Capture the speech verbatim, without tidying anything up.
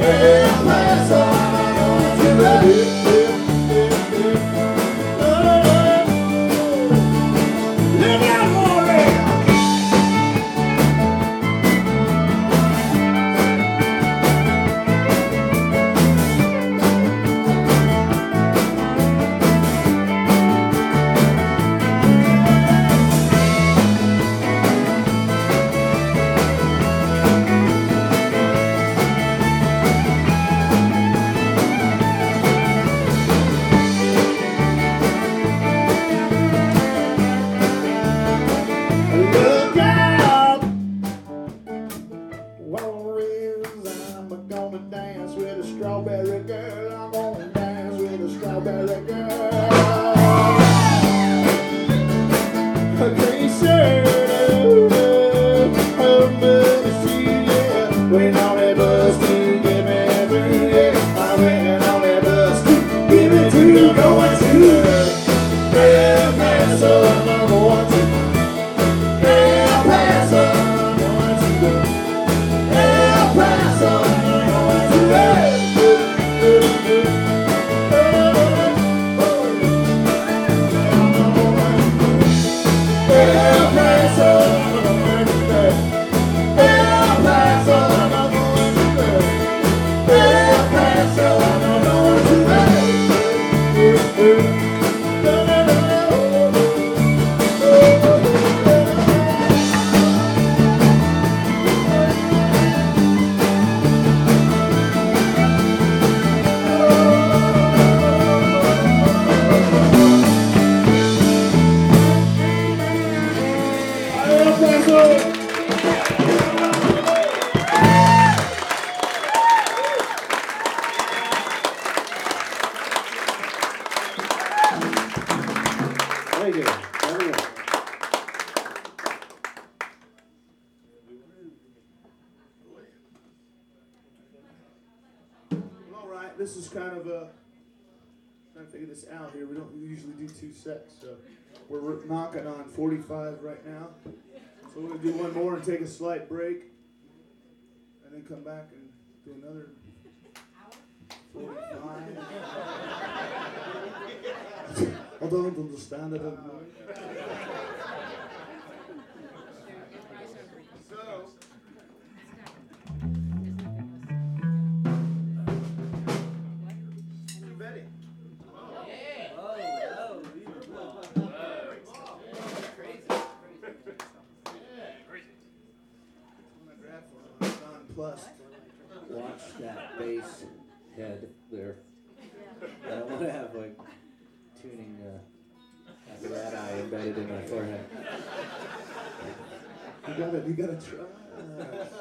This is kind of a, trying to figure this out here. We don't usually do two sets, so we're knocking on forty-five right now. So we're going to do one more and take a slight break, and then come back and do another forty-five. I don't understand it. So, plus, watch that bass head there. I don't want to have like tuning uh, a rat eye embedded in my forehead. You gotta, you gotta try.